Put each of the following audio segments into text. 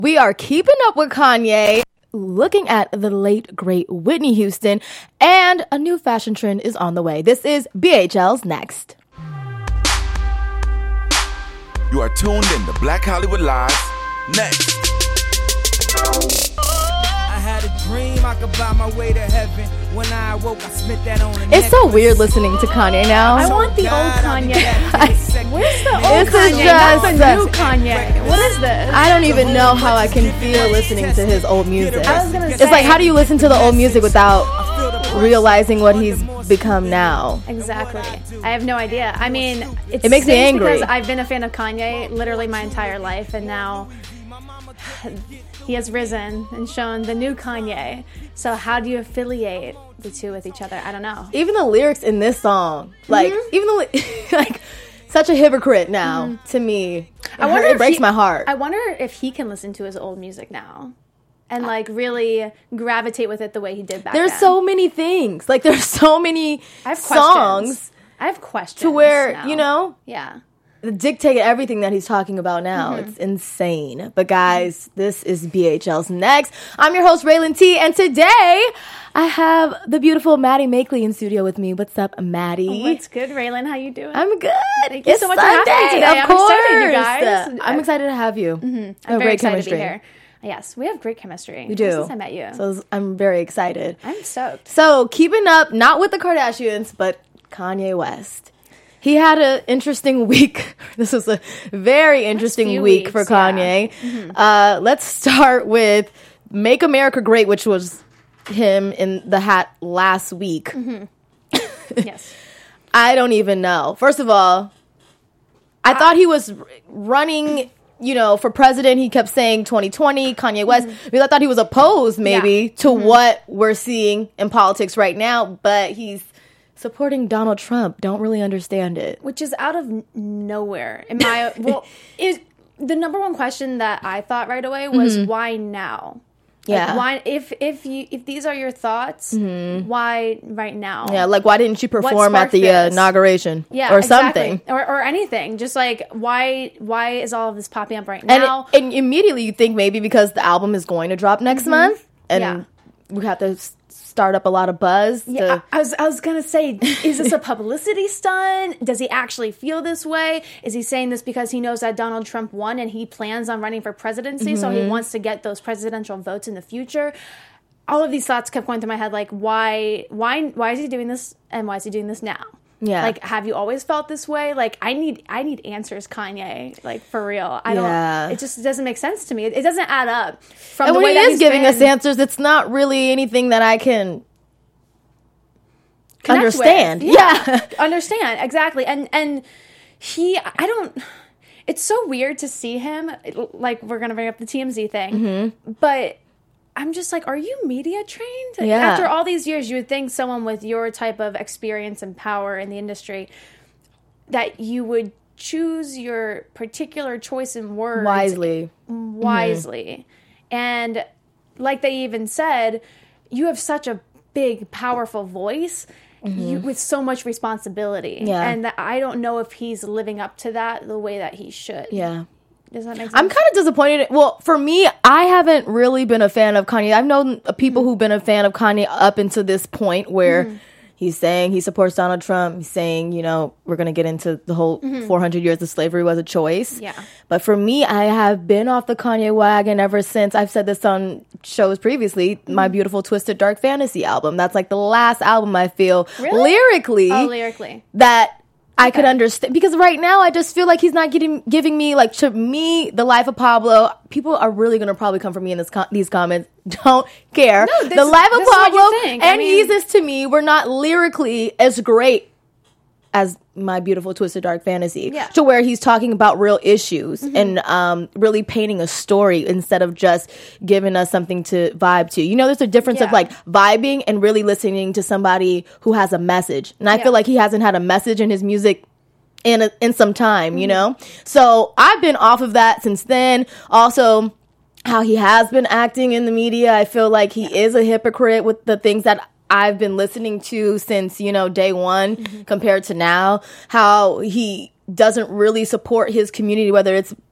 We are keeping up with Kanye, looking at the late, great Whitney Houston, and a new fashion trend is on the way. This is BHL's Next. You are tuned in to Black Hollywood Live. Next. I had a dream I could buy my way to heaven. When I awoke, I spent that on It's so weird listening to Kanye now. I want the old Kanye. Where's the old This is Kanye? just- Not the new Kanye. What is this? I don't even know how I can feel listening to his old music. I was gonna It's say- like, how do you listen to the old music without realizing what he's become now? Exactly. I have no idea. I mean, It makes me angry. because I've been a fan of Kanye literally my entire life, and now he has risen and shown the new Kanye. So how do you affiliate the two with each other? I don't know. Even the lyrics in this song, like, even the like, such a hypocrite now to me. It breaks my heart. I wonder if he can listen to his old music now and like really gravitate with it the way he did back There's then. so many things. Like, there's so many I have songs questions. I have questions to where, now. you know, Yeah. dictate everything that he's talking about now. It's insane. But guys, this is BHL's Next. I'm your host, Raylan T, and today I have the beautiful Maddie Makeley in studio with me. What's up, Maddie? What's good, Raylan? How you doing? I'm good. Thank you It's so much for having me Sunday, today. Of I'm course. excited, you guys. I'm excited to have you. I'm very excited to be here. Yes, we have great chemistry. We do. Since I met you. So I'm very excited. I'm stoked. So keeping up, not with the Kardashians, but Kanye West. He had an interesting week. This was a very interesting few week weeks, for Kanye. yeah. Let's start with Make America Great, which was him in the hat last week. Yes. I don't even know. First of all, I thought he was running, you know, for president. He kept saying 2020, Kanye West. Because I thought he was opposed maybe to what we're seeing in politics right now, but he's supporting Donald Trump. Don't really understand it. Which is out of nowhere. In my is the number one question that I thought right away was why now? Yeah. Like, why if these are your thoughts, why right now? Yeah, like why didn't you perform at sparked the this? inauguration? Yeah, or exactly. something? Or anything. Just like why is all of this popping up right And, now? and immediately you think maybe because the album is going to drop next month, and Yeah. we have to start up a lot of buzz. Yeah, I was gonna say, is this a publicity stunt? Does he actually feel this way? Is he saying this because he knows that Donald Trump won and he plans on running for presidency, so he wants to get those presidential votes in the future? All of these thoughts kept going through my head, like why is he doing this, and why is he doing this now? Yeah. Like, have you always felt this way? Like, I need answers, Kanye. Like, for real. I Yeah. don't. It just doesn't make sense to me. It doesn't add up. From And the when way he that is he's giving us been answers, it's not really anything that I can connect understand. with. Yeah. Understand. Exactly. And he, I don't, it's so weird to see him, like, we're going to bring up the TMZ thing, but I'm just like, are you media trained? Yeah. After all these years, you would think someone with your type of experience and power in the industry that you would choose your particular choice in words wisely. And like they even said, you have such a big, powerful voice with so much responsibility. Yeah. And I don't know if he's living up to that the way that he should. Yeah. Does that make sense? I'm kind of disappointed. Well, for me, I haven't really been a fan of Kanye. I've known people who've been a fan of Kanye up until this point where he's saying he supports Donald Trump. He's saying, you know, we're going to get into the whole 400 years of slavery was a choice. Yeah. But for me, I have been off the Kanye wagon ever since. I've said this on shows previously, my beautiful Twisted Dark Fantasy album. That's like the last album I feel lyrically that I could understand, because right now I just feel like he's not giving me, like, to me, The Life of Pablo. People are really going to probably come for me in these comments. Don't care. No, The Life of this is what Pablo you think. and Yeezus to me were not lyrically as great as my beautiful Twisted Dark Fantasy. Yeah. To where he's talking about real issues and really painting a story instead of just giving us something to vibe to. You know, there's a difference of like vibing and really listening to somebody who has a message. And I feel like he hasn't had a message in his music in some time, you know? So I've been off of that since then. Also, how he has been acting in the media. I feel like he is a hypocrite with the things that I've been listening to since, you know, day one compared to now. How he doesn't really support his community, whether it's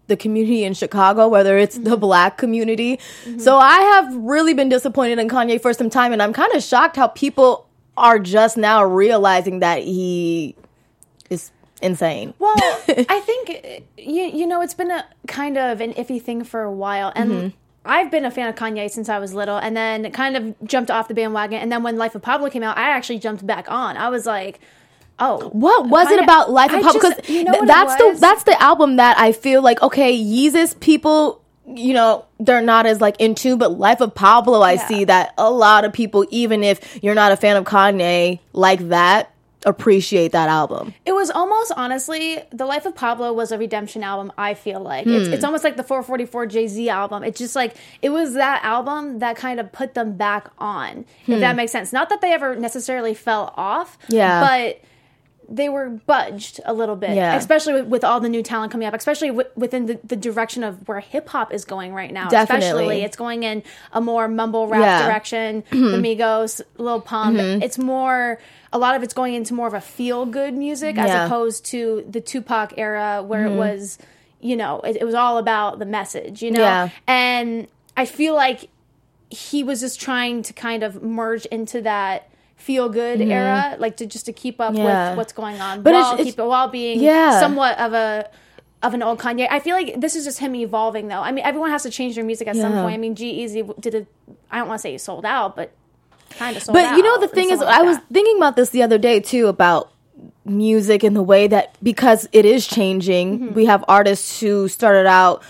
the community in Chicago, whether it's the Black community. So I have really been disappointed in Kanye for some time, and I'm kind of shocked how people are just now realizing that he is insane. Well, I think, you know, it's been a kind of an iffy thing for a while, and I've been a fan of Kanye since I was little, and then kind of jumped off the bandwagon, and then when Life of Pablo came out, I actually jumped back on. I was like, oh, what was it about Life of Pablo? Because you know that's the album that I feel like, okay, Yeezus people, you know, they're not as like in tune, but Life of Pablo, I see that a lot of people, even if you're not a fan of Kanye like that, appreciate that album. It was almost, honestly, the Life of Pablo was a redemption album, I feel like. It's almost like the 444 Jay-Z album. It's just like, it was that album that kind of put them back on, if that makes sense. Not that they ever necessarily fell off, but they were budged a little bit, especially with all the new talent coming up, especially within the direction of where hip-hop is going right now. Definitely. Especially, it's going in a more mumble rap direction, the Migos, Lil Pump. It's more... A lot of it's going into more of a feel-good music as opposed to the Tupac era where it was, you know, it was all about the message, you know? Yeah. And I feel like he was just trying to kind of merge into that feel-good era, like to keep up with what's going on, but while being somewhat of an old Kanye. I feel like this is just him evolving, though. I mean, everyone has to change their music at some point. I mean, G-Eazy did I don't want to say he sold out, but kind of sold out. But you know, the thing is, I was thinking about this the other day too, about music and the way that, because it is changing, we have artists who started out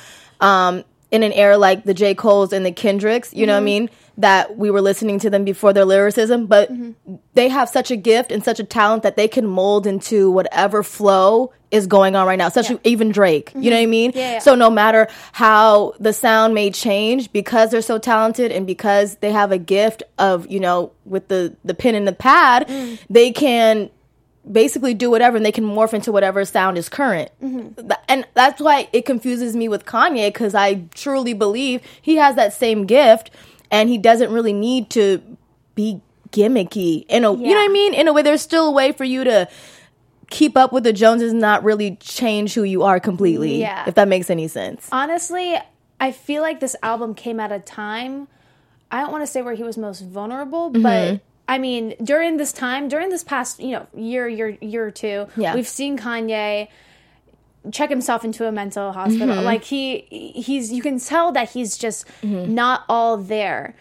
in an era like the J. Cole's and the Kendricks, you know what I mean, that we were listening to them before their lyricism, but they have such a gift and such a talent that they can mold into whatever flow is going on right now, even Drake, you know what I mean? So no matter how the sound may change, because they're so talented and because they have a gift of, you know, with the pen and the pad, they can basically do whatever, and they can morph into whatever sound is current. And that's why it confuses me with Kanye, because I truly believe he has that same gift, and he doesn't really need to be gimmicky. You know what I mean? In a way, there's still a way for you to keep up with the Joneses and not really change who you are completely, if that makes any sense. Honestly, I feel like this album came at a time, I don't want to say where he was most vulnerable, but I mean, during this past, you know, year or two, we've seen Kanye check himself into a mental hospital. Like he's you can tell that he's just not all there.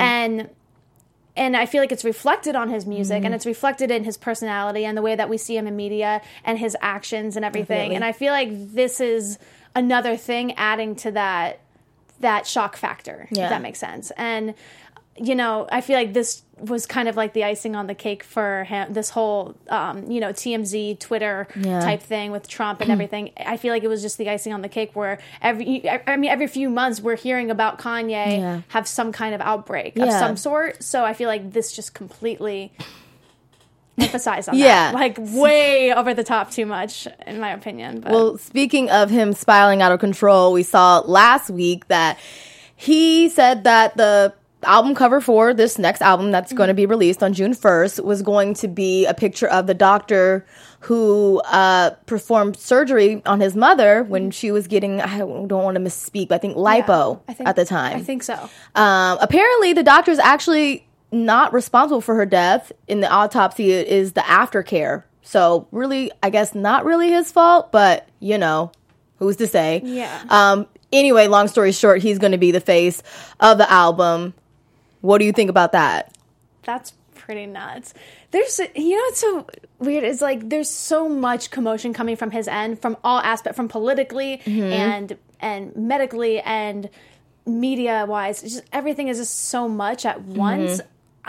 And I feel like it's reflected on his music, and it's reflected in his personality and the way that we see him in media and his actions and everything. Definitely. And I feel like this is another thing adding to that shock factor, if that makes sense. And, you know, I feel like this was kind of like the icing on the cake for him, this whole, you know, TMZ, Twitter type thing with Trump and everything. I feel like it was just the icing on the cake where every few months we're hearing about Kanye have some kind of outbreak of some sort. So I feel like this just completely emphasized on that. Like way over the top too much, in my opinion. But. Well, speaking of him spiraling out of control, we saw last week that he said that the album cover for this next album that's going to be released on June 1st was going to be a picture of the doctor who performed surgery on his mother when she was getting, I don't want to misspeak, but I think lipo at the time. I think so. Apparently, the doctor's actually not responsible for her death. In the autopsy, it is the aftercare. So really, I guess not really his fault, but, you know, who's to say? Anyway, long story short, he's going to be the face of the album. What do you think about that? That's pretty nuts. There's, you know, it's so weird. It's like there's so much commotion coming from his end, from all aspects, from politically and medically and media wise. Just everything is just so much at once.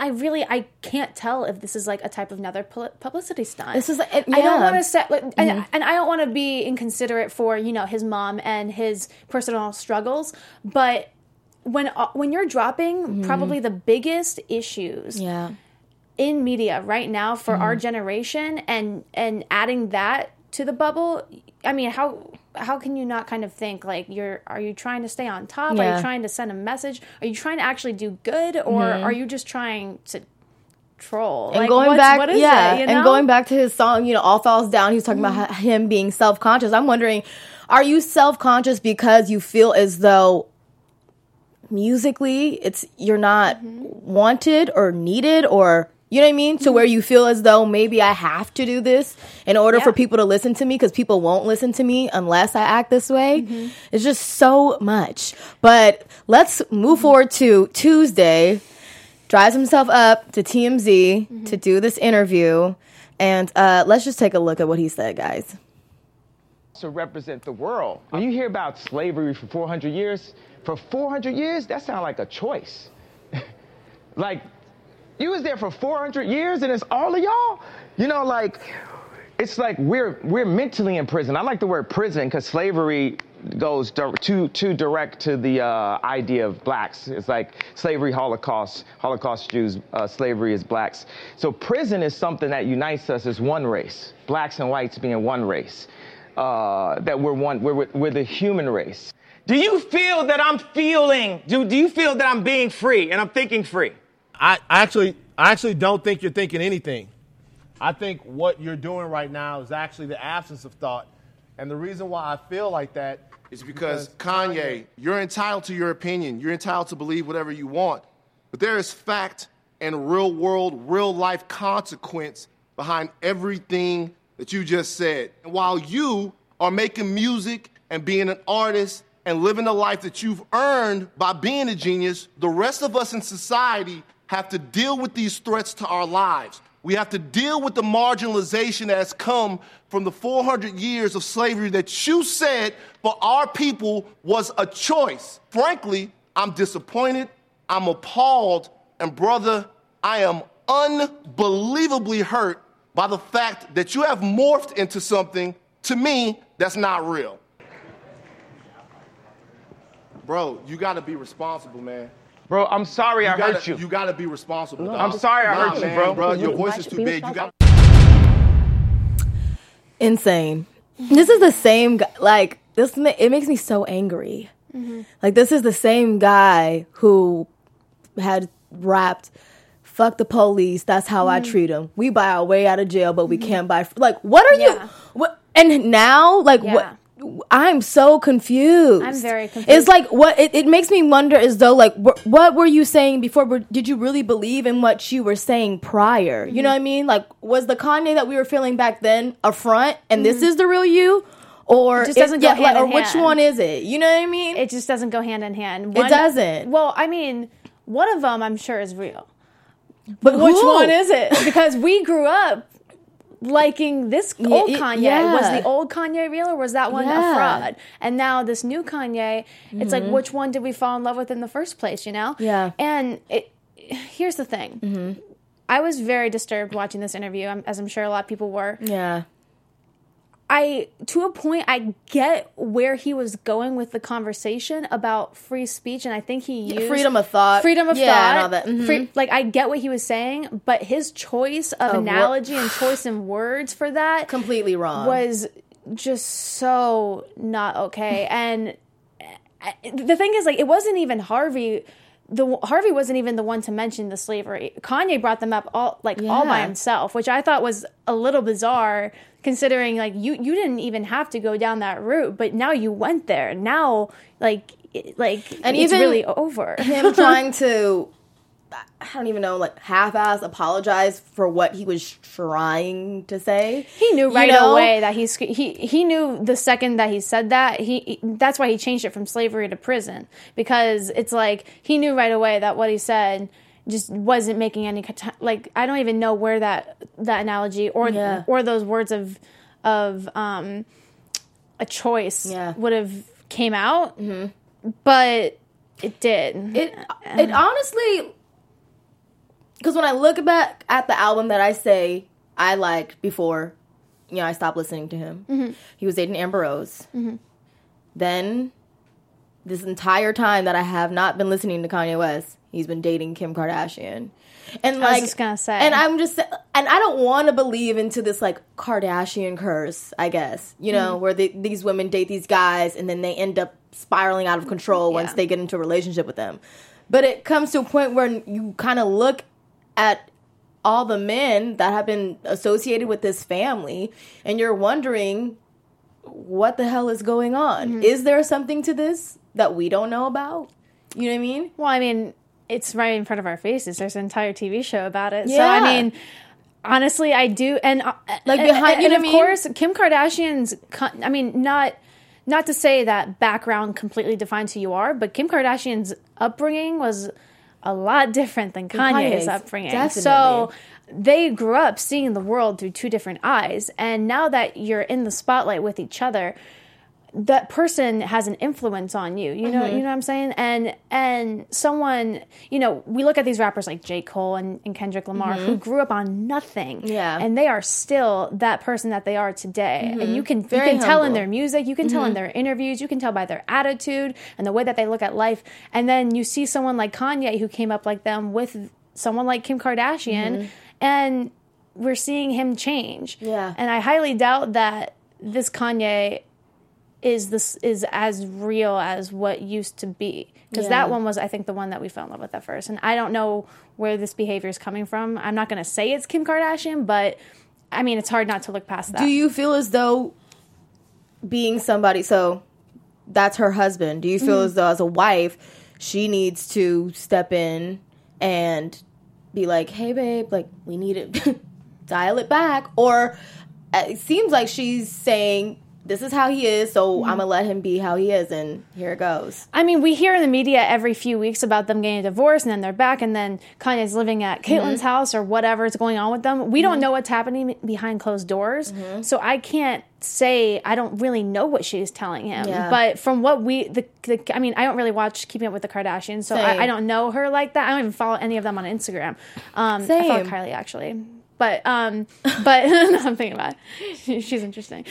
I can't tell if this is like a type of another publicity stunt. This is, I don't want to set, and I don't want to be inconsiderate for, you know, his mom and his personal struggles, but when you're dropping probably the biggest issues in media right now for our generation and adding that to the bubble, I mean, how can you not kind of think like are you trying to stay on top? Are you trying to send a message? Are you trying to actually do good, or are you just trying to troll? And like, going back, what is it, you know? And going back to his song, you know, All Falls Down, he was talking about him being self-conscious. I'm wondering, are you self-conscious because you feel as though musically you're not wanted or needed, or you know what I mean, to where you feel as though maybe I have to do this in order for people to listen to me, because people won't listen to me unless I act this way? It's just so much. But let's move forward to Tuesday. Drives himself up to TMZ to do this interview, and let's just take a look at what he said, guys. To represent the world. When you hear about slavery for 400 years, that sounds like a choice. Like, you was there for 400 years and it's all of y'all? You know, like, it's like we're mentally in prison. I like the word prison because slavery goes too direct to the idea of blacks. It's like slavery, Holocaust Jews, slavery is blacks. So prison is something that unites us as one race, blacks and whites being one race. That we're the human race. Do you feel that I'm feeling, do you feel that I'm being free and I'm thinking free? I actually don't think you're thinking anything. I think what you're doing right now is actually the absence of thought. And the reason why I feel like that is because Kanye, you're entitled to your opinion. You're entitled to believe whatever you want. But there is fact and real world, real life consequence behind everything that you just said. And while you are making music and being an artist and living the life that you've earned by being a genius, the rest of us in society have to deal with these threats to our lives. We have to deal with the marginalization that has come from the 400 years of slavery that you said for our people was a choice. Frankly, I'm disappointed, I'm appalled, and brother, I am unbelievably hurt by the fact that you have morphed into something, to me, that's not real. Bro, you gotta be responsible, man. Bro, I'm sorry I hurt you. You gotta be responsible, dog. I'm sorry I hurt you, bro. Your voice is too big. You got insane. This is the same guy. Like, this, it makes me so angry. Like, this is the same guy who had rapped, "Fuck the police, that's how I treat them. We buy our way out of jail, but we can't buy." Like, what are you? What? And now, like, what? I'm so confused. I'm very confused. It's like, what? It makes me wonder as though, like, what were you saying before? Did you really believe in what you were saying prior? You know what I mean? Like, was the Kanye that we were feeling back then a front, and this is the real you? Or it just doesn't go hand in hand. Which one is it? You know what I mean? It just doesn't go hand in hand. It doesn't. Well, I mean, one of them I'm sure is real. But which one is it? Because we grew up liking this old Kanye. Yeah. Was the old Kanye real, or was that one a fraud? And now this new Kanye, it's like, which one did we fall in love with in the first place, you know? Yeah. And here's the thing. I was very disturbed watching this interview, as I'm sure a lot of people were. Yeah. To a point, I get where he was going with the conversation about free speech, and I think he used freedom of thought. And all that. Like, I get what he was saying, but his choice of analogy and choice in words for that completely wrong was just so not okay. And the thing is, like, it wasn't even Harvey. Harvey wasn't even the one to mention the slavery. Kanye brought them up all by himself, which I thought was a little bizarre, considering, like, you didn't even have to go down that route, but now you went there. Now, and it's even really over. Him trying to, I don't even know, like, half-ass apologize for what he was trying to say. He knew right away that he knew the second that he said that. That's why he changed it from slavery to prison, because it's like he knew right away that what he said just wasn't making any, like, I don't even know where that analogy or those words of a choice would have came out, but it did. It honestly, because when I look back at the album that I say I liked before, I stopped listening to him. He was dating Amber Rose. Then, this entire time that I have not been listening to Kanye West, he's been dating Kim Kardashian. And I was just gonna say, and I don't want to believe into this, like, Kardashian curse, I guess, where these women date these guys and then they end up spiraling out of control once they get into a relationship with them. But it comes to a point where you kind of look at all the men that have been associated with this family, and you're wondering, what the hell is going on? Is there something to this that we don't know about? You know what I mean? Well, I mean, it's right in front of our faces. There's an entire TV show about it. Yeah. So, I mean, honestly, I do. And like behind, and of course, Kim Kardashian's, I mean, not to say that background completely defines who you are, but Kim Kardashian's upbringing was a lot different than Kanye's upbringing. Definitely. So they grew up seeing the world through two different eyes. And now that you're in the spotlight with each other, that person has an influence on you. You know what I'm saying? And someone, we look at these rappers like J. Cole and Kendrick Lamar who grew up on nothing. Yeah. And they are still that person that they are today. And you can tell humble. in their music, you can tell in their interviews, you can tell by their attitude and the way that they look at life. And then you see someone like Kanye who came up like them with someone like Kim Kardashian, and we're seeing him change. Yeah. And I highly doubt that this Kanye is as real as what used to be, because that one was, I think, the one that we fell in love with at first. And I don't know where this behavior is coming from. I'm not going to say it's Kim Kardashian, but I mean, it's hard not to look past that. Do you feel as though being somebody, so that's her husband, do you feel as though as a wife she needs to step in and be like, hey babe, like, we need to dial it back? Or it seems like she's saying, this is how he is, so I'm going to let him be how he is, and here it goes. I mean, we hear in the media every few weeks about them getting a divorce, and then they're back, and then Kanye's living at Caitlyn's house or whatever is going on with them. We don't know what's happening behind closed doors, so I can't say, I don't really know what she's telling him. Yeah. But from what I mean, I don't really watch Keeping Up with the Kardashians, so I don't know her like that. I don't even follow any of them on Instagram. I follow Kylie, actually. But no, I'm thinking about it. She's interesting.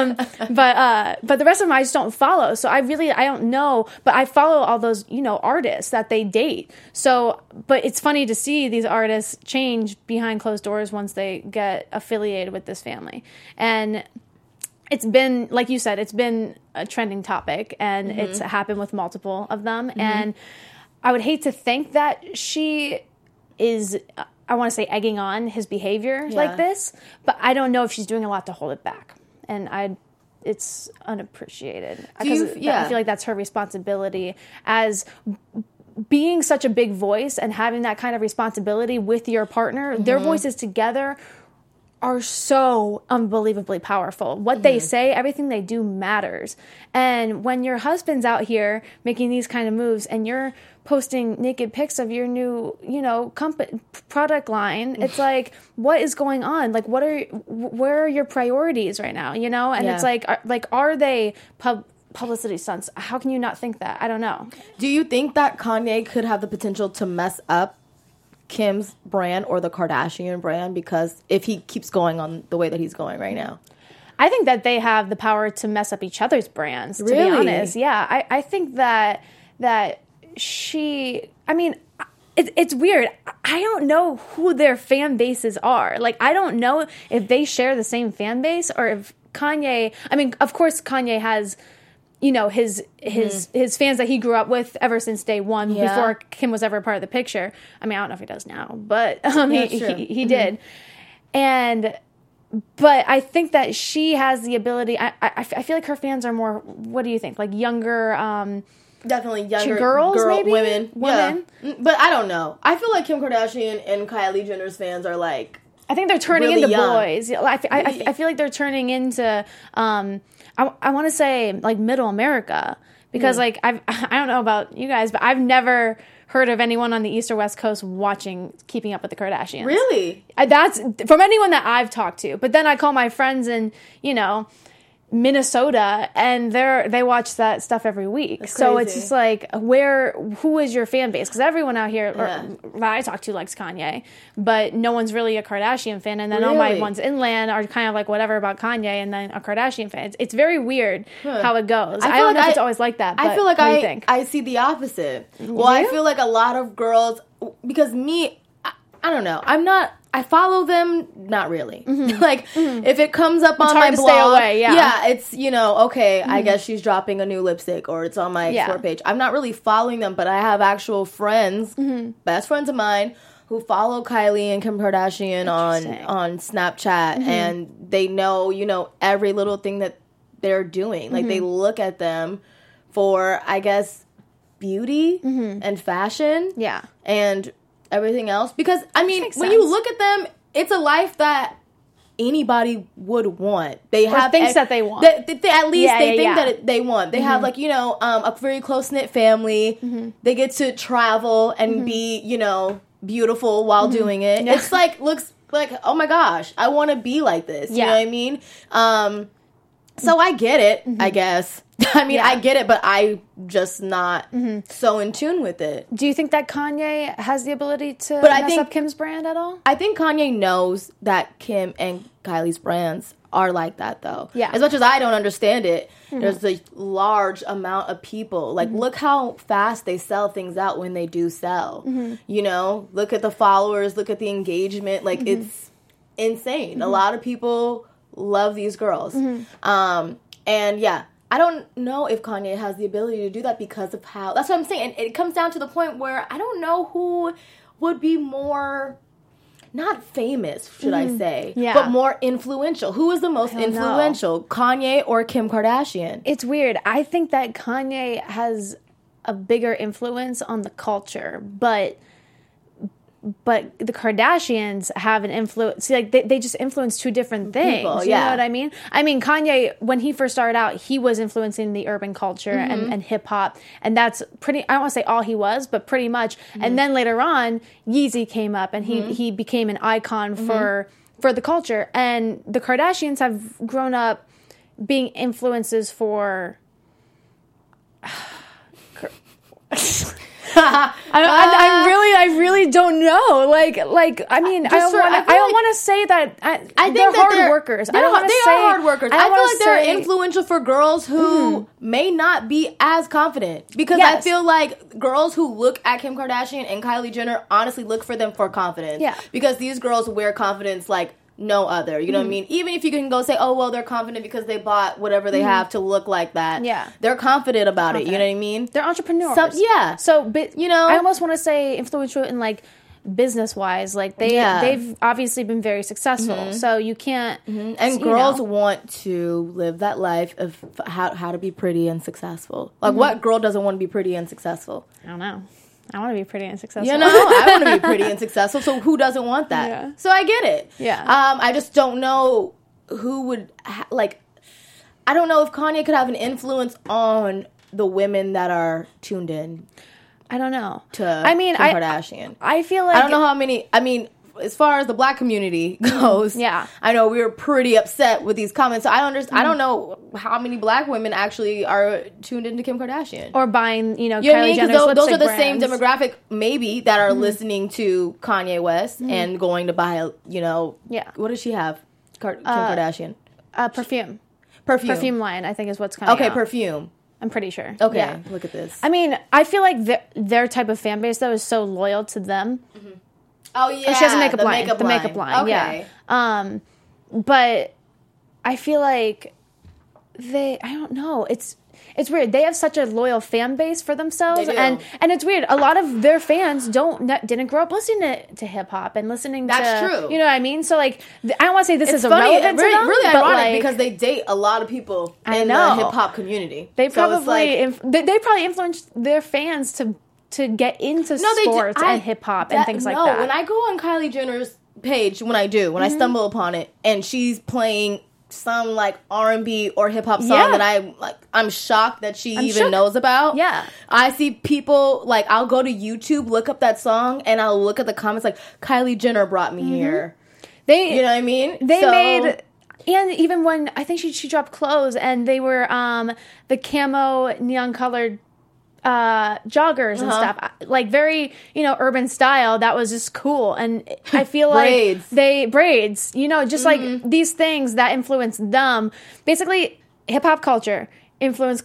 But the rest of them I just don't follow. So I don't know. But I follow all those, artists that they date. So, but it's funny to see these artists change behind closed doors once they get affiliated with this family. And it's been, like you said, it's been a trending topic, and it's happened with multiple of them. And I would hate to think that she is, I want to say, egging on his behavior like this, but I don't know if she's doing a lot to hold it back. And it's unappreciated. Because I feel like that's her responsibility as being such a big voice and having that kind of responsibility with your partner. Their voices together are so unbelievably powerful. What they say, everything they do matters. And when your husband's out here making these kind of moves and you're posting naked pics of your new, product line, it's like, what is going on? Like, where are your priorities right now? And it's like, are they publicity stunts? How can you not think that? I don't know. Do you think that Kanye could have the potential to mess up Kim's brand or the Kardashian brand, because if he keeps going on the way that he's going right now? I think that they have the power to mess up each other's brands, to be honest. Yeah, I think that she, I mean, it's weird. I don't know who their fan bases are. Like, I don't know if they share the same fan base, or if Kanye, I mean, of course Kanye has, his fans that he grew up with ever since day one, before Kim was ever a part of the picture. I mean, I don't know if he does now, but he did. But I think that she has the ability. I feel like her fans are more, what do you think? Like younger, definitely younger girls, maybe? women. Yeah. But I don't know. I feel like Kim Kardashian and Kylie Jenner's fans are like, I think they're turning really into young. boys. I feel like they're turning into, I want to say, like, middle America, because like I don't know about you guys, but I've never heard of anyone on the East or West Coast watching Keeping Up with the Kardashians. Really? That's from anyone that I've talked to. But then I call my friends in, Minnesota, and they watch that stuff every week. So it's just like, who is your fan base? Because everyone out here that I talk to likes Kanye, but no one's really a Kardashian fan. And then all my ones inland are kind of like whatever about Kanye, and then a Kardashian fan. It's very weird how it goes. I don't know if it's always like that. But I feel like what do you think? I see the opposite. Well, I feel like a lot of girls, because I don't know. I follow them, not really. If it comes up on my blog, stay away, it's, okay, I guess she's dropping a new lipstick, or it's on my Explore page. I'm not really following them, but I have actual friends, best friends of mine, who follow Kylie and Kim Kardashian on Snapchat, and they know, every little thing that they're doing. Like, they look at them for, I guess, beauty and fashion. Yeah. And everything else. Because, I mean, when you look at them, it's a life that anybody would want. They have things that they want. At least they think that they want. They have, like, you know, a very close-knit family. They get to travel and be, you know, beautiful while doing it. Yeah. It's like, looks like, oh my gosh, I want to be like this. You know what I mean? So I get it, I guess. I mean, I get it, but I'm just not so in tune with it. Do you think that Kanye has the ability to mess up Kim's brand at all? I think Kanye knows that Kim and Kylie's brands are like that, though. Yeah. As much as I don't understand it, there's a large amount of people. Like, look how fast they sell things out when they do sell. You know? Look at the followers. Look at the engagement. Like, it's insane. A lot of people love these girls. And, yeah. I don't know if Kanye has the ability to do that because of how... That's what I'm saying. And it comes down to the point where I don't know who would be more... Not famous, should I say, but more influential. Who is the most influential, Kanye or Kim Kardashian? It's weird. I think that Kanye has a bigger influence on the culture, but the Kardashians have an influence. See, like they just influence two different things. People, you know what I mean? I mean, Kanye, when he first started out, he was influencing the urban culture and hip hop, and that's pretty. I don't want to say all he was, but pretty much. And then later on, Yeezy came up, and he became an icon for the culture. And the Kardashians have grown up being influences for. I really don't know. Like I mean, I don't want to say that. I think they're hard workers. They are hard workers. I feel like they're influential for girls who may not be as confident, because I feel like girls who look at Kim Kardashian and Kylie Jenner honestly look for them for confidence. Yeah, because these girls wear confidence like no other. You know what I mean? Even if you can go say, oh, well, they're confident because they bought whatever they have to look like that. Yeah. They're confident about it. You know what I mean? They're entrepreneurs. So, but, you know, I almost want to say influential in, like, business-wise. Like, they've obviously been very successful. So you can't... And girls want to live that life of how to be pretty and successful. Like, what girl doesn't want to be pretty and successful? I don't know. I want to be pretty and successful. You know, I want to be pretty and successful. So who doesn't want that? Yeah. So I get it. Yeah. I just don't know who would I don't know if Kanye could have an influence on the women that are tuned in. I don't know. Kim Kardashian. I feel like I don't know how many. I mean, as far as the black community goes, I know we were pretty upset with these comments. So I don't know how many black women actually are tuned into Kim Kardashian or buying, Kylie Jenner's lipstick those are the brands. same demographic, maybe, that are listening to Kanye West and going to buy, what does she have? Kim Kardashian, perfume line, I think is what's coming. Okay, out. Perfume. I'm pretty sure. Okay, look at this. I mean, I feel like their type of fan base though is so loyal to them. Oh yeah, she has a makeup line. The makeup line. Okay. Yeah. But I feel like I don't know. It's weird. They have such a loyal fan base for themselves, and it's weird. A lot of their fans didn't grow up listening to hip hop and listening. That's true. You know what I mean? So like, I don't want to say this is irrelevant to them, really but ironic because they date a lot of people in the hip hop community. They probably they probably influenced their fans to get into sports and hip hop and things like that. No, when I go on Kylie Jenner's page, when I stumble upon it, and she's playing some like R&B or hip hop song that I'm shocked that she even knows about. Yeah, I see people like I'll go to YouTube, look up that song, and I'll look at the comments like Kylie Jenner brought me here. You know what I mean? They made. And even when I think she dropped clothes and they were the camo neon colored joggers and stuff, like very urban style, that was just cool. And I feel like braids just like these things that influence them. Basically, hip-hop culture influences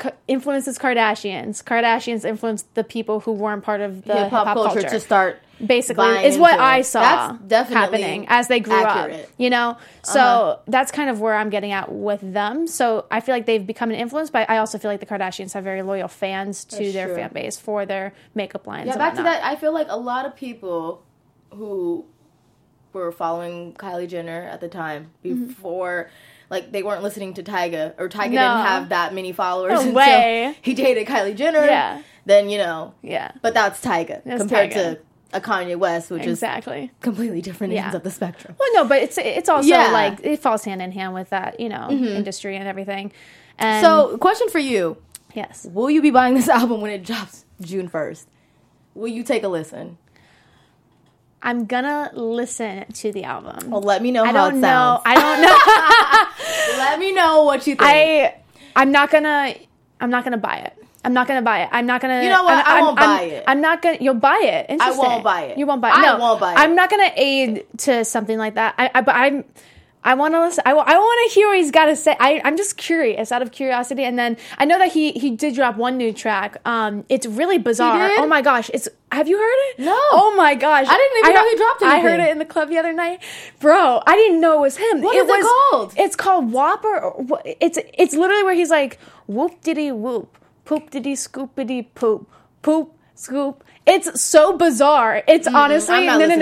Kardashians influenced the people who weren't part of the hip-hop culture to start basically is what I saw that's definitely happening as they grew accurate. Up, so that's kind of where I'm getting at with them. So I feel like they've become an influence, but I also feel like the Kardashians have very loyal fans to their fan base for their makeup lines. Yeah, back to that, I feel like a lot of people who were following Kylie Jenner at the time before like they weren't listening to Tyga, or Tyga didn't have that many followers No until way. he dated Kylie Jenner. Yeah. Then, you know. Yeah. But that's Tyga compared to a Kanye West, which is completely different ends of the spectrum. Well, no, but it's also like it falls hand in hand with that, you know, industry and everything. And so, question for you. Yes. Will you be buying this album when it drops June 1st? Will you take a listen? I'm gonna listen to the album. Well, let me know how it sounds. I don't know. Let me know what you think. I'm not gonna buy it. I'm not gonna buy it. I'm not gonna. You know what? I won't buy it. I'm not gonna. You'll buy it. I won't buy it. You won't buy it. I won't buy it. I'm not gonna aid to something like that. I want to listen. I want to hear what he's got to say. I'm just curious, out of curiosity. And then I know that he did drop one new track. It's really bizarre. Oh my gosh! Have you heard it? No. Oh my gosh! I didn't even know he dropped anything. I heard it in the club the other night, bro. I didn't know it was him. What is it called? It's called Whopper. It's literally where he's like whoop diddy whoop, poop diddy scoopity poop, poop scoop. It's so bizarre. It's honestly no. You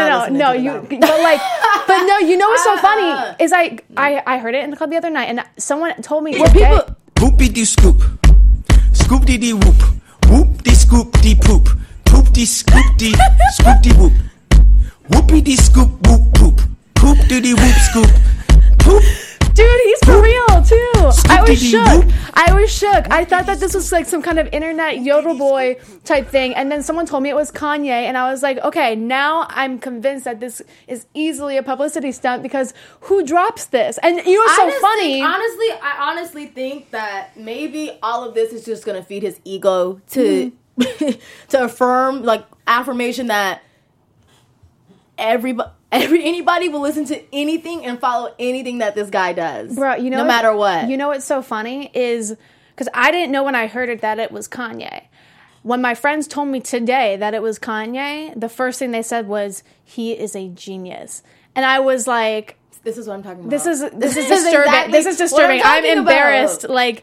know what's so funny is I heard it in the club the other night, and someone told me poopy dee scoop, scoop dee dee whoop, whoop dee scoop dee poop, poop dee scoop dee whoop, whoopy dee scoop whoop poop, poop dee dee whoop scoop, poop. Dude, he's for real too. I was shook. I thought that this was like some kind of internet yodel boy type thing, and then someone told me it was Kanye, and I was like, okay, now I'm convinced that this is easily a publicity stunt, because who drops this? And you know what's so funny? I honestly think that maybe all of this is just going to feed his ego to to affirm, like, affirmation that anybody will listen to anything and follow anything that this guy does. Bro, you know, no matter what. You know what's so funny is, because I didn't know when I heard it that it was Kanye. When my friends told me today that it was Kanye, the first thing they said was, he is a genius. And I was like, this is what I'm talking about. This is disturbing. This is disturbing. I'm embarrassed. About. Like,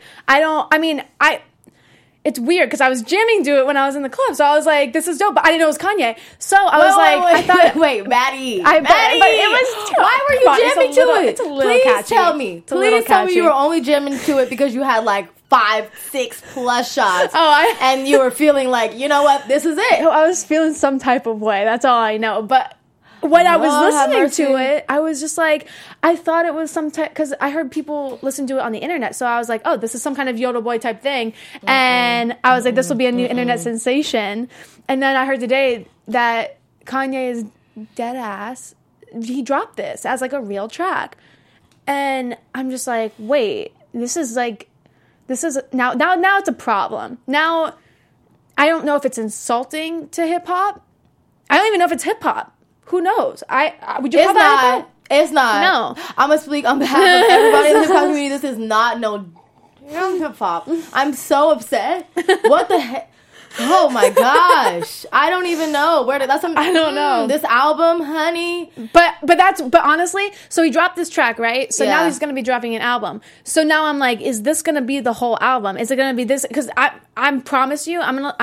it's weird because I was jamming to it when I was in the club, so I was like, "This is dope," but I didn't know it was Kanye. So I was Wait, Maddie, but it was. Why were you jamming to it? It's a little catchy. Please tell me you were only jamming to it because you had like 5-6 plus shots. And you were feeling like, you know what, this is it. I was feeling some type of way. That's all I know, but. When I was listening to it, I was just like, I thought it was some type, because I heard people listen to it on the internet, so I was like, oh, this is some kind of yodel boy type thing, and I was like, this will be a new internet sensation, and then I heard today that Kanye is dead ass, he dropped this as like a real track, and I'm just like, wait, now it's a problem. Now, I don't know if it's insulting to hip-hop. I don't even know if it's hip-hop. Who knows? Would you call that hip-hop? It's not. No. I'm going to speak on behalf of everybody in the hip-hop community. This is not no hip-hop. I'm so upset. What the heck? Oh my gosh. I don't even know. I don't know. This album, honey. But honestly, so he dropped this track, right? So now he's going to be dropping an album. So now I'm like, is this going to be the whole album? Is it going to be this? Because I promise you, I'm going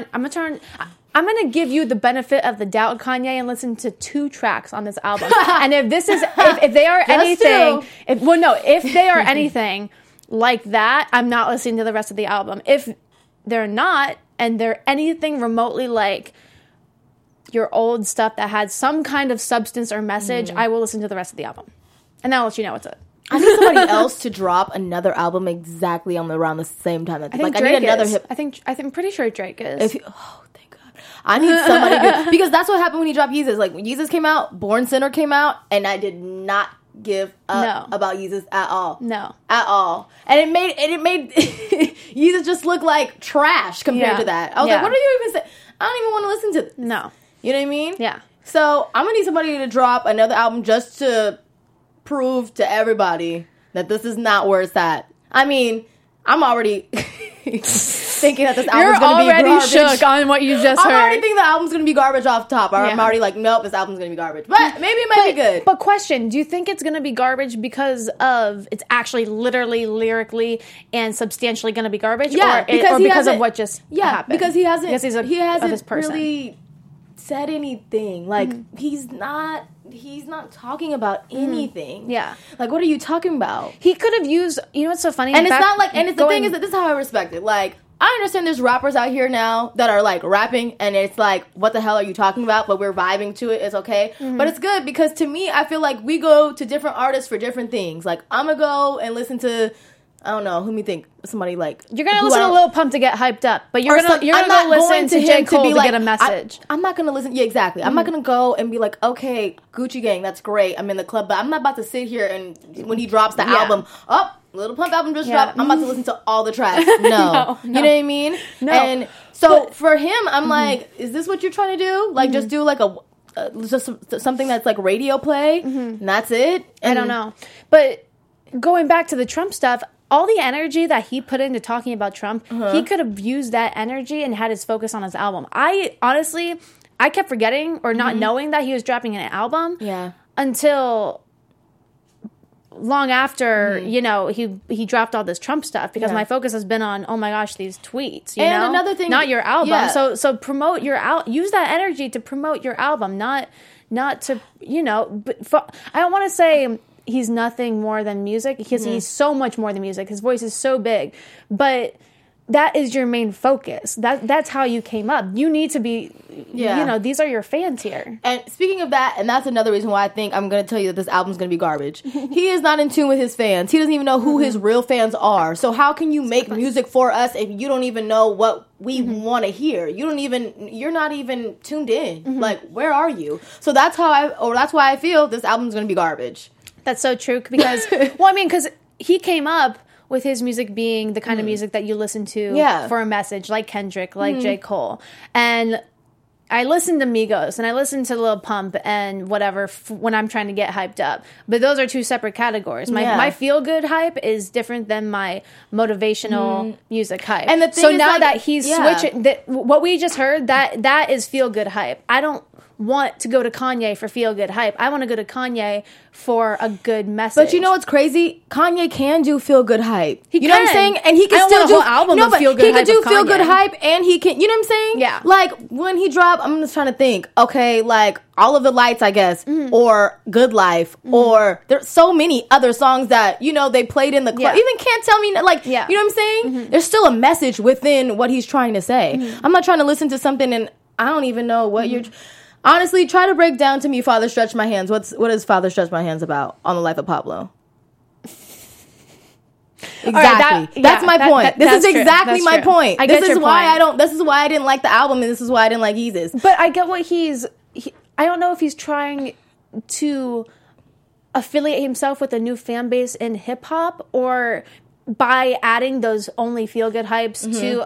to give you the benefit of the doubt, Kanye, and listen to 2 tracks on this album. And if they are anything, if they are anything like that, I'm not listening to the rest of the album. If they're not, and they're anything remotely like your old stuff that had some kind of substance or message, I will listen to the rest of the album. And I'll let you know what's it. I need somebody else to drop another album exactly around the same time. I need another hip. I'm pretty sure Drake is. I need somebody to, because that's what happened when he dropped Yeezus. Like when Yeezus came out, Born Sinner came out, and I did not give up about Yeezus at all. No. At all. And it made Yeezus just look like trash compared to that. I was like, what are you even saying? I don't even want to listen to this. No. You know what I mean? Yeah. So I'm going to need somebody to drop another album just to prove to everybody that this is not where it's at. I mean, I'm already thinking that this album's going to be garbage. You're already shook on what you just heard. I'm already thinking the album's going to be garbage off top. I'm already like, nope, this album's going to be garbage. But maybe it might be good. But question, do you think it's going to be garbage because of it's actually literally, lyrically, and substantially going to be garbage? Yeah, or because of what just happened? Because he hasn't his person. really said anything. Like he's not talking about anything. Yeah. Like, what are you talking about? He could have used, you know what's so funny? And it's not like, and it's the thing is that this is how I respect it. Like, I understand there's rappers out here now that are like rapping and it's like, what the hell are you talking about? But we're vibing to it. It's okay. But it's good because to me, I feel like we go to different artists for different things. Like, I'm going to go and listen to, I don't know, who me think somebody like. You're going to listen to Lil Pump to get hyped up, but you're going to go listen to J. Cole to get a message. I'm not going to listen. Yeah, exactly. I'm not going to go and be like, okay, Gucci Gang, that's great. I'm in the club, but I'm not about to sit here and when he drops the album, Little Pump album just dropped. I'm about to listen to all the tracks. No. You know what I mean? No. And so for him, I'm like, is this what you're trying to do? Like, just do like just something that's like radio play, and that's it? And I don't know. But going back to the Trump stuff, all the energy that he put into talking about Trump, he could have used that energy and had his focus on his album. I kept forgetting or not knowing that he was dropping an album until long after, you know, he dropped all this Trump stuff because my focus has been on, oh my gosh, these tweets, you know? Another thing, not your album. So promote your use that energy to promote your album, not to, you know, I don't want to say he's nothing more than music because he's so much more than music. His voice is so big, but that is your main focus. That's how you came up. You need to be, you know, these are your fans here. And speaking of that, and that's another reason why I think I'm going to tell you that this album's going to be garbage. He is not in tune with his fans. He doesn't even know who his real fans are. So how can you make music for us if you don't even know what we want to hear? You're not even tuned in. Like, where are you? So that's why I feel this album's going to be garbage. That's so true because, well, I mean, because he came up with his music being the kind of music that you listen to for a message, like Kendrick, like J. Cole. And I listen to Migos and I listen to Lil Pump and whatever when I'm trying to get hyped up. But those are two separate categories. My feel-good hype is different than my motivational music hype. And the thing is, now that he's switching, what we just heard, that is feel-good hype. I don't want to go to Kanye for feel-good hype. I want to go to Kanye for a good message. But you know what's crazy? Kanye can do feel-good hype. He know what I'm saying? And he can still do a whole album of feel-good hype. He can do feel-good hype and he can, you know what I'm saying? Yeah. Like, when he dropped, I'm just trying to think, okay, like, All of the Lights, I guess, or Good Life, or there's so many other songs that, you know, they played in the club. Even Can't Tell Me, like, you know what I'm saying? There's still a message within what he's trying to say. I'm not trying to listen to something and I don't even know what you're... Honestly, try to break down to me Father Stretch My Hands. What is Father Stretch My Hands about on the life of Pablo? Exactly. That's my point. This is exactly my point. This is why I didn't like the album and this is why I didn't like Yeezus. But I get what I don't know if he's trying to affiliate himself with a new fan base in hip hop or by adding those only feel good hypes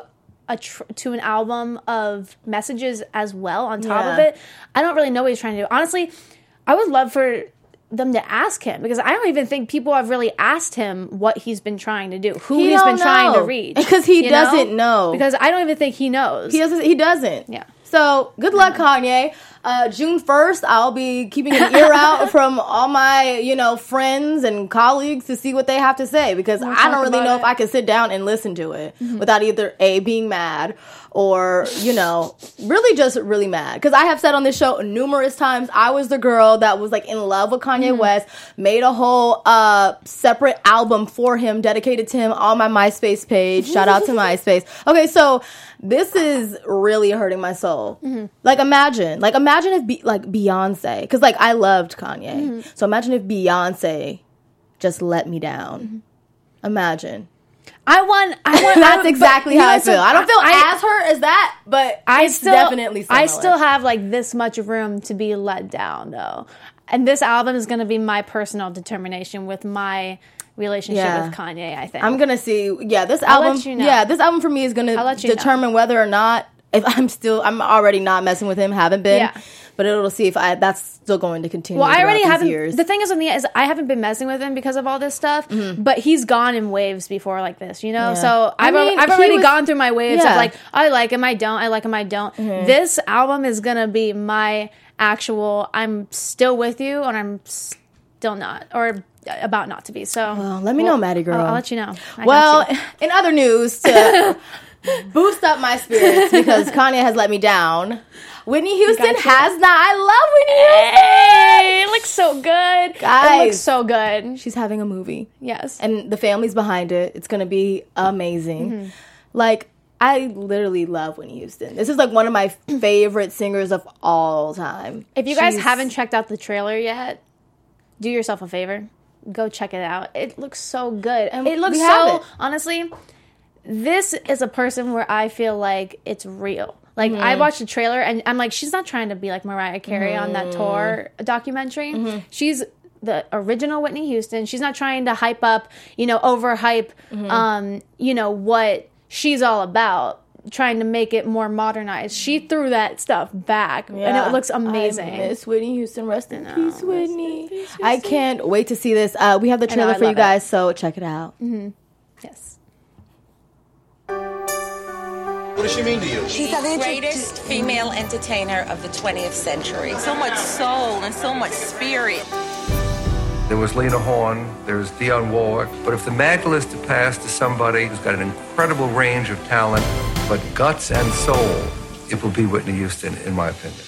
to an album of messages as well on top of it. I don't really know what he's trying to do. Honestly, I would love for them to ask him because I don't even think people have really asked him what he's been trying to do, who he's been trying to reach. Because he doesn't know. Because I don't even think he knows. He doesn't. Yeah. So, good luck, Kanye. June 1st, I'll be keeping an ear out from all my, friends and colleagues to see what they have to say because I don't really know if I can sit down and listen to it without either A, being mad or, really just really mad. Because I have said on this show numerous times, I was the girl that was like in love with Kanye West, made a whole separate album for him, dedicated to him on my MySpace page. Shout out to MySpace. Okay, so this is really hurting my soul. Like, imagine if Beyonce, because I loved Kanye. So imagine if Beyonce just let me down. Imagine. I want. That's exactly how I feel. I don't feel as hurt as that, but it's definitely similar. I still have this much room to be let down, though. And this album is going to be my personal determination with my relationship with Kanye, I think. I'm going to see. Yeah, this album. I'll let you know. Yeah, this album for me is going to determine whether or not, if I'm already not messing with him, haven't been. Yeah. But it'll see if that's still going to continue. Well, I already haven't. Years. The thing is with me is I haven't been messing with him because of all this stuff. But he's gone in waves before like this, Yeah. So I've already gone through my waves of I like him, I don't. I like him, I don't. This album is gonna be my actual. I'm still with you, and I'm still not, or about not to be. So let me know, Maddie girl. I'll let you know. In other news. boost up my spirits because Kanye has let me down. Whitney Houston has not. I love Whitney Houston. Hey, it looks so good. Guys, it looks so good. She's having a movie. Yes. And the family's behind it. It's going to be amazing. Mm-hmm. Like, I literally love Whitney Houston. This is like one of my favorite singers of all time. If you guys haven't checked out the trailer yet, do yourself a favor. Go check it out. It looks so good. And it looks so, honestly, this is a person where I feel like it's real. Like, I watched the trailer, and I'm like, she's not trying to be like Mariah Carey on that tour documentary. She's the original Whitney Houston. She's not trying to hype up, overhype, what she's all about, trying to make it more modernized. She threw that stuff back, and it looks amazing. I miss Whitney Houston. Rest in peace, Whitney. I can't wait to see this. We have the trailer for you guys, so check it out. Yes. What does she mean to you? She's the greatest female entertainer of the 20th century. So much soul and so much spirit. There was Lena Horne, there's Dionne Warwick, but if the mantle is to pass to somebody who's got an incredible range of talent, but guts and soul, it will be Whitney Houston, in my opinion.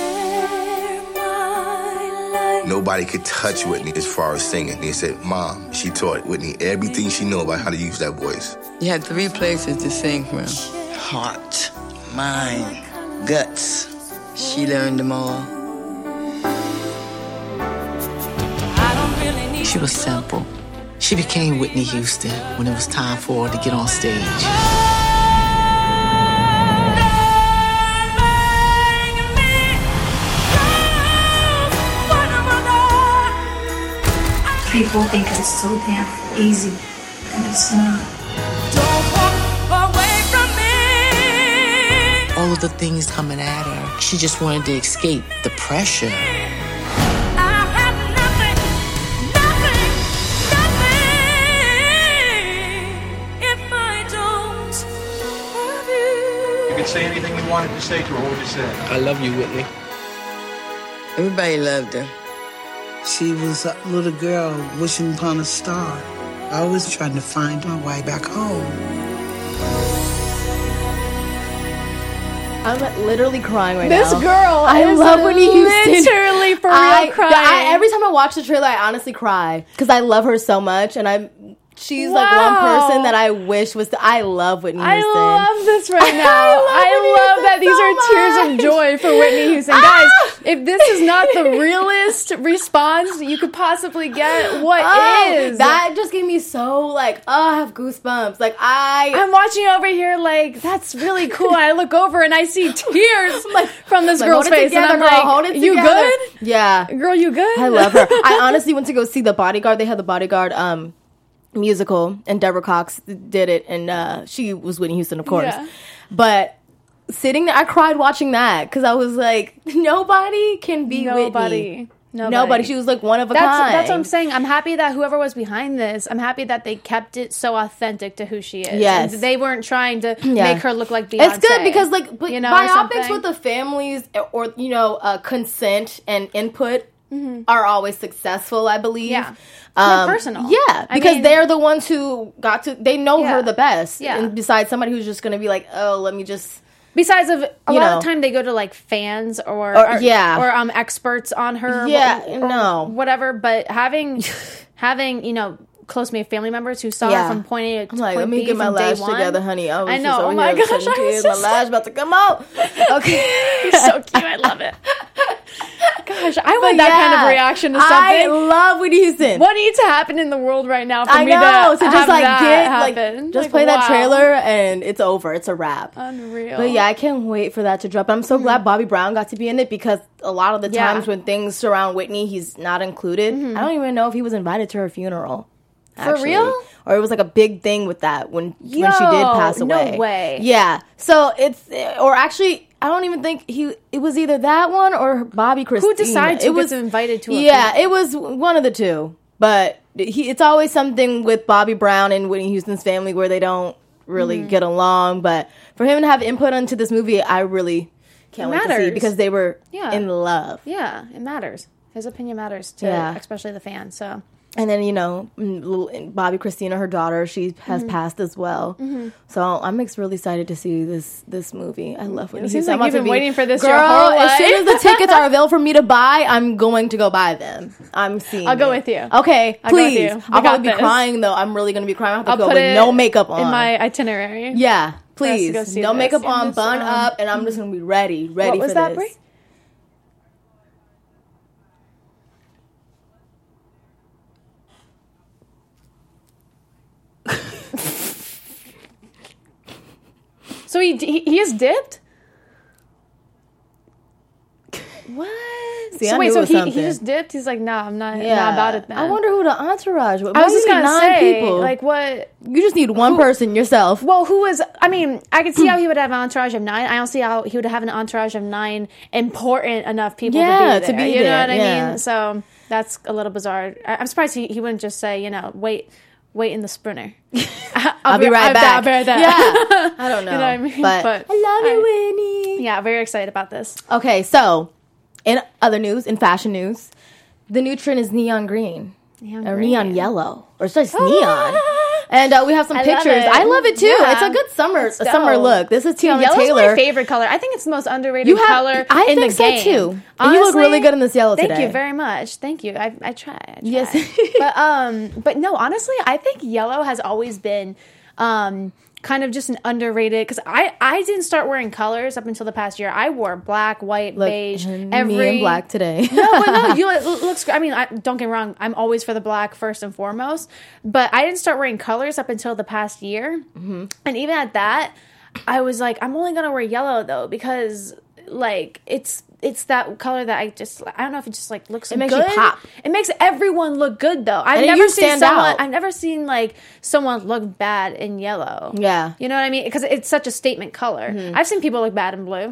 Nobody could touch Whitney as far as singing. They said, Mom, she taught Whitney everything she knew about how to use that voice. You had 3 places to sing from. Heart, mind, guts. She learned them all. She was simple. She became Whitney Houston when it was time for her to get on stage. People think it's so damn easy, and it's not. All of the things coming at her, she just wanted to escape the pressure. You could say anything you wanted to say to her, what would you say? I love you, Whitney. Everybody loved her. She was a little girl wishing upon a star, always trying to find my way back home. I'm literally crying right this now. This girl, I love Whitney Houston. Literally for real crying. Every time I watch the trailer, I honestly cry because I love her so much, and she's like one person that I wish was. I love Whitney Houston. I love this right now. I love that these are tears of joy for Whitney Houston. Guys, if this is not the realest response you could possibly get, what is? That just gave me so I have goosebumps. I'm watching over here that's really cool. I look over and I see tears from this girl's face, and I'm like, you good? Yeah, girl, you good? I love her. I honestly went to go see The Bodyguard. They had The Bodyguard musical, and Deborah Cox did it, and she was Whitney Houston, of course. Yeah. But sitting there, I cried watching that because I was like, nobody can be Whitney. Nobody. She was one of a kind. That's what I'm saying. I'm happy that whoever was behind this, I'm happy that they kept it so authentic to who she is. Yes. And they weren't trying to make her look like Beyonce. It's good because biopics with the families or consent and input are always successful, I believe. Yeah. More personal. Yeah, because they're the ones who they know her the best. Yeah. And besides somebody who's just going to be like, oh, let me just... Besides, a lot of the time they go to fans or experts on her. Yeah, or whatever. But having close family members who saw her from point A to point B. Let me get my lash together, honey. I know. Oh my gosh, my lash about to come out. Okay, you're so cute. I love it. Gosh, I want that kind of reaction to something. I love Whitney Houston. What needs to happen in the world right now for me to just happen? Just play that trailer and it's over. It's a wrap. Unreal. But yeah, I can't wait for that to drop. I'm so glad Bobby Brown got to be in it because a lot of the times when things surround Whitney, he's not included. I don't even know if he was invited to her funeral. For real? Or it was a big thing with that when she did pass away. No way. Yeah. So I don't even think it was either that one or Bobby Christina. Who decides who gets invited to a funeral? It was one of the two. But it's always something with Bobby Brown and Whitney Houston's family where they don't really get along. But for him to have input into this movie, I really can't wait to see because they were in love. Yeah, it matters. His opinion matters to especially the fans. So And then, you know, little Bobby Christina, her daughter, she has passed as well. So I'm really excited to see this movie. I love Whitney Houston. It seems like you've been waiting for this Girl, your whole life. As soon as the tickets are available for me to buy, I'm going to go buy them. I'll go with you. Okay, I'll please. go with you. I'll probably be crying, though. I'm really going to be crying. I'll put go with it no makeup on. in my itinerary. Yeah, please. No makeup on, this, bun up, and I'm just going to be ready for this. What was that, Brie? So he is dipped? What? See, so wait, so he just dipped? He's like, nah, I'm not about it then. I wonder who the entourage was. I was just going to say, people? like, what? You just need one person yourself. Well, who was, I mean, I could see how he would have an entourage of 9. I don't see how he would have an entourage of 9 important enough people to be there. You know what I mean? So that's a little bizarre. I'm surprised he wouldn't just say, you know, wait in the sprinter. I'll be right back. Yeah. I don't know. You know what I mean? But I love you, Winnie. Yeah, very excited about this. Okay, so in other news, in fashion news, the new trend is neon green. Neon yellow. Or it's just neon. And we have some pictures. I love it too. Yeah. It's a good summer look. This is Tiana Yellow's Taylor. My favorite color. I think it's the most underrated color I in think the game. So too. Honestly, you look really good in this yellow today. Thank you very much. Thank you. I try. Yes. But no, honestly, I think yellow has always been kind of just an underrated, because I didn't start wearing colors up until the past year. I wore black, white, beige. Me in black today. No, it looks. I mean, don't get me wrong. I'm always for the black first and foremost, but I didn't start wearing colors up until the past year, and even at that, I was like, I'm only gonna wear yellow though, because like it's that color that I don't know if it just like looks. It makes good. You pop. It makes everyone look good though. I've never seen like someone look bad in yellow. Yeah, you know what I mean? Because it's such a statement color. I've seen people look bad in blue.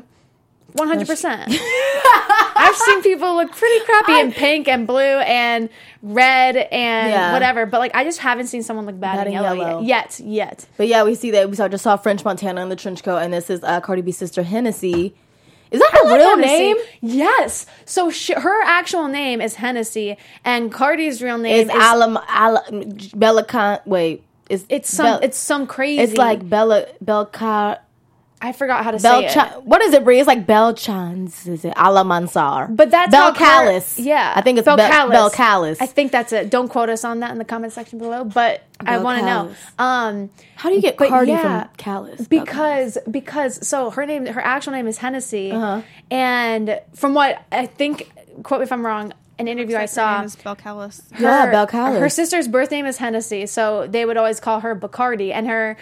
100%. I've seen people look pretty crappy in pink and blue and red and whatever, but like I just haven't seen someone look bad in yellow yet. But yeah, we see that. We just saw French Montana in the trench coat, and this is Cardi B's sister Hennessy. Is that her real name? Yes. So her actual name is Hennessy, and Cardi's real name is Bella. Wait, it's some crazy. It's like Belcar. I forgot how to say it. What is it, Brie? It's like Belchans. Is it Alamansar? But that's Belcalis. Yeah, I think it's Belcalis. I think that's it. Don't quote us on that in the comment section below. But I want to know. How do you get Cardi from Callis? Because so her actual name is Hennessy, and from what I think, quote me if I'm wrong, an interview I saw. Her name is Belcalis. Belcalis. Her sister's birth name is Hennessy, so they would always call her Bacardi, and her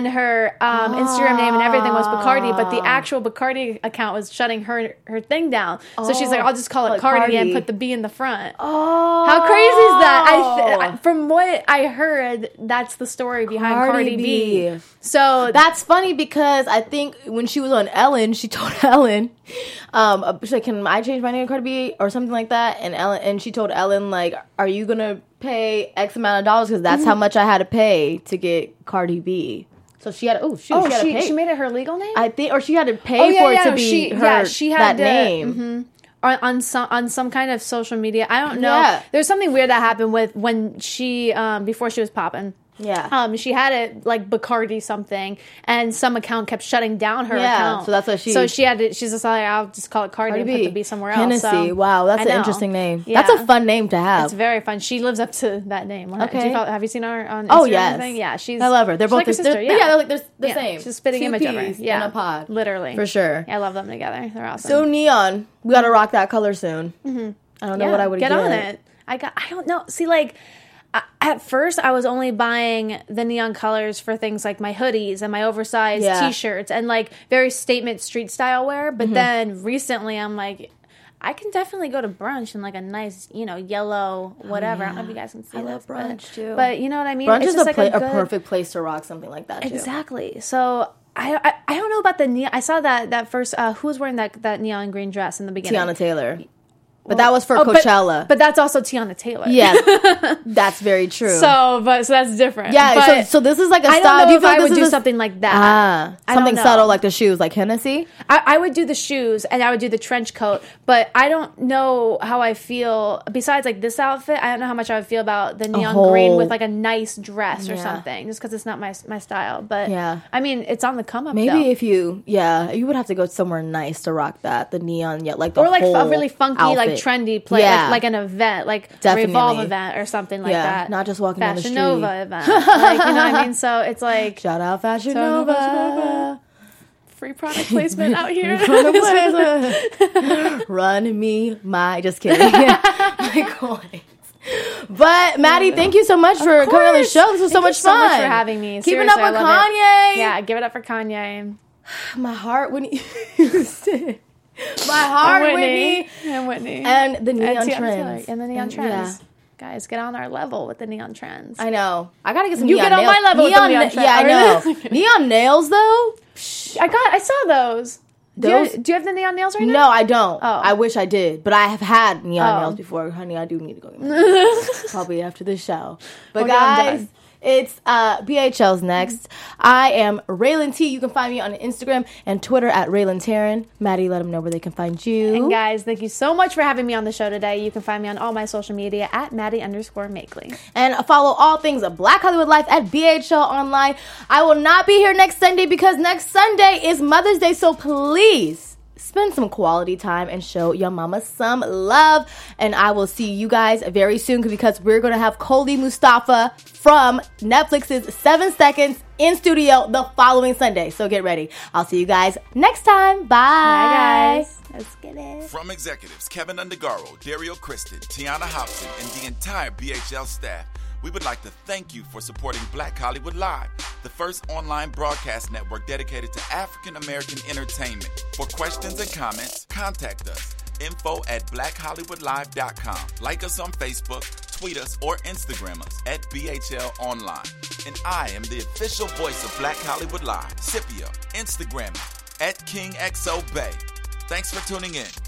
Instagram name and everything was Bacardi, but the actual Bacardi account was shutting her thing down. So she's like, I'll just call it Cardi and put the B in the front. Oh, how crazy is that? From what I heard, that's the story behind Cardi B. So that's funny because I think when she was on Ellen, she told Ellen, she's like, can I change my name to Cardi B or something like that? And she told Ellen, like, are you gonna pay X amount of dollars, because that's how much I had to pay to get Cardi B. So she had she made it her legal name, I think, or she had to pay for it to be that name. On some kind of social media. I don't know. Yeah. There's something weird that happened with when she before she was popping. Yeah. She had it like Bacardi something, and some account kept shutting down her account. So that's what she's just like, I'll just call it Cardi and put the B somewhere else. Hennessy. So, wow, that's an interesting name. Yeah. That's a fun name to have. It's very fun. She lives up to that name. Okay. Have you seen her on Instagram? Oh yes. Yeah, I love her. They're both like her sister. They're like the same. She's a spitting image of her. Yeah. In a pod. Literally. For sure. Yeah, I love them together. They're awesome. So neon, we gotta rock that color soon. I don't know what I would get on it. I don't know. See, like, at first, I was only buying the neon colors for things like my hoodies and my oversized T-shirts and like very statement street style wear. But then recently, I'm like, I can definitely go to brunch in like a nice, yellow whatever. I don't know if you guys can see. I love brunch too. But you know what I mean. Brunch is a perfect place to rock something like that too. Exactly. So I don't know about the neon. I saw that first. Who was wearing that neon green dress in the beginning? Tiana Taylor. But that was for Coachella. But that's also Tiana Taylor. Yeah, that's very true. So that's different. Yeah, but so this is like a style. I don't know do you if feel I like would do something like that. Something subtle like the shoes, like Hennessy? I would do the shoes and I would do the trench coat, but I don't know how I feel, besides like this outfit, I don't know how much I would feel about the neon green with like a nice dress or something, just because it's not my style. But I mean, it's on the come up. Maybe if you would have to go somewhere nice to rock that, the neon, like the or like whole a really funky, outfit. like trendy play, like an event, like a Revolve event or something like that. Not just walking down the street. Fashion Nova event, like, you know what I mean? So it's like shout out Fashion Nova. Free product placement out here. Run me my, just kidding. My coins. But Maddie, thank you so much for coming on the show. This was so much fun. Thank you so much for having me. Keeping up with Kanye. Yeah, give it up for Kanye. My heart, Whitney Houston. My heart, Whitney. And Whitney. And the neon trends. And the neon trends. Yeah. Guys, get on our level with the neon trends. I know. I gotta get some you neon nails. You get on my level with the neon trends. Yeah, I know. Neon nails, though? I saw those. Do you have the neon nails right now? No, I don't. Oh. I wish I did. But I have had neon nails before. Honey, I do need to go get my nails. Probably after this show. But guys, it's BHL's next. I am Raylan T. You can find me on Instagram and Twitter at Raylan Taryn. Maddie, let them know where they can find you. And guys, thank you so much for having me on the show today. You can find me on all my social media at Maddie_Makeley. And follow all things Black Hollywood Life at BHL Online. I will not be here next Sunday because next Sunday is Mother's Day, so please spend some quality time and show your mama some love. And I will see you guys very soon because we're going to have Koli Mustafa from Netflix's 7 Seconds in studio the following Sunday. So get ready. I'll see you guys next time. Bye. Bye, guys. Let's get it. From executives Kevin Undergaro, Dario Kristen, Tiana Hobson, and the entire BHL staff, we would like to thank you for supporting Black Hollywood Live, the first online broadcast network dedicated to African American entertainment. For questions and comments, contact us. info@blackhollywoodlive.com. Like us on Facebook, tweet us, or Instagram us at BHL Online. And I am the official voice of Black Hollywood Live, Scipio, Instagram at KingXOBay. Thanks for tuning in.